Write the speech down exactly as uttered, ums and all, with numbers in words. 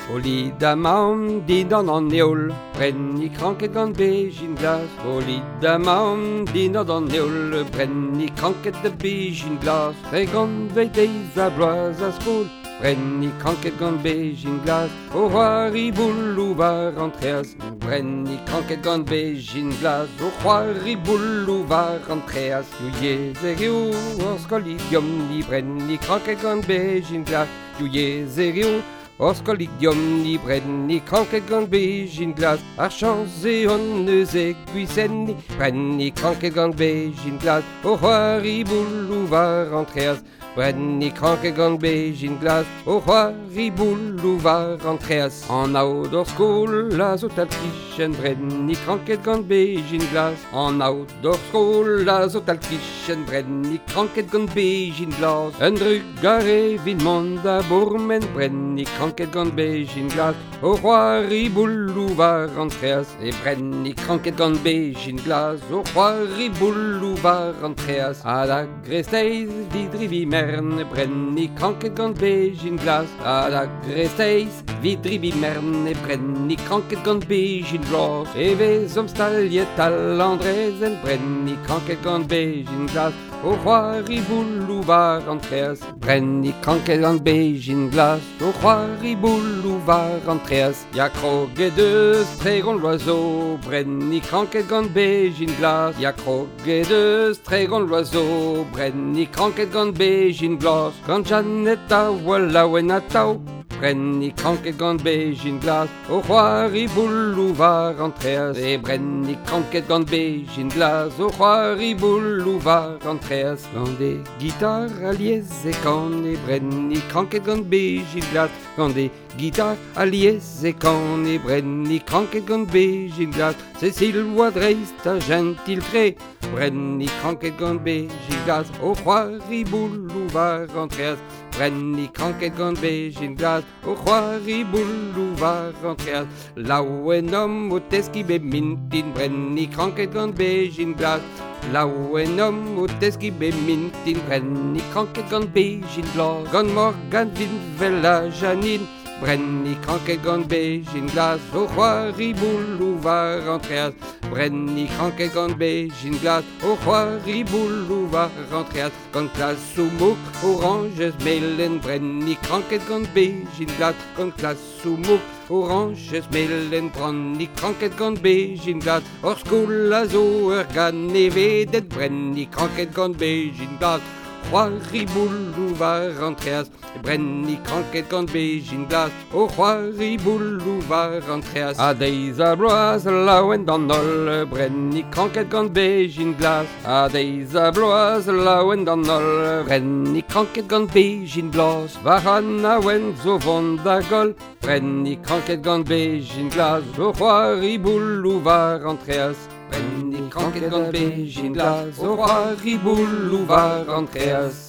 O lid a maon din an an eol, brenni kranket gant bejin glas. O lid a maon din an an eol, brenni kranket de bejin glas. Tre gant veit eiz a bloaz a skol, brenni kranket gant bejin glas. O c'hoari boulou var antreas, brenni kranket gant bejin glas. O c'hoari boulou var antreas, you yez e reo or skolidium ni brenni kranket gant bejin glas. You yez e reo or skolidium ni brenni kranket gant bejin glas. Ar chans e on eus e gwisen ni brenni kranket gant bejin glas. O c'hoari boulou var antreas, brenni kranket gant bejin glas. O c'hoari boulou var antreas. An aod ur skol a zo tal kichen, brenni kranket gant bejin glas. An aod ur skol a zo tal kichen, brenni kranket gant bejin glas. Un drug a revin mont a bourmen, brenni kranket gant bejin glas. O c'hoari boulou var antreas, e brenni kranket gant bejin glas. O c'hoari boulou var antreas. A da gresteiz vidri vi mern, brenni kranket gant bejin glas. A da gresteiz vidri vi mern, e brenni kranket gant bejin glas. E vez om staljet al andrezen, brenni kranket gant bejin glas. O c'hoari boulou var antreas, brenni kranket gant bejin glas. O c'hoari boulou var antreas. Ya kroget deus tregon l'oiseau, brenni kranket gant bejin glas. Ya kroget deus tregon l'oiseau, brenni kranket gant bejin glas. Gant Janet a oal laouen a tao, brenni kranket gant bejin glas. O c'hoari boulou var antreas, e brenni kranket gant bejin glas. O c'hoari boulou var antreas. Gant e gitar a liez e kan, e brenni kranket gant bejin glas. Gant e gitar a liez e kan, e brenni kranket gant bejin glas. Cecil oa dreist a gentil tre, brenni kranket gant bejin glas. O c'hoari boulou var antreas, brenni kranket gant bejin glas. O c'hoari boulou var antreas. Laouen om o teski be mintin, brenni kranket gant bejin glas. Laouen om o teski be mintin, brenni kranket gant bejin glas. Gant Morgan vinvel a Janine, brenni kranket gant bejin glas. O c'hoari boulou var antreas, brenni kranket gant bejin glas. O c'hoari boulou var antreas. Gant klas ou mouk oranges melen, brenni kranket gant bejin glas. Gant klas ou mouk oranges melen, brenni kranket gant bejin glas. Ur skol a zo ur gant nevedet, brenni kranket gant bejin glas. C'hoari boulou var antreas, brenni kranket gant bejin glas. O c'hoari boulou var antreas. A deiz a bloaz laouen d'an ol, brenni kranket gant bejin glas. A deiz a bloaz laouen d'an ol, brenni kranket gant bejin glas. Varan a oen zo vont da gol, brenni kranket gant bejin glas. O c'hoari boulou var antreas, brenni kranket gant bejin glas. O c'hoari boulou var antreas.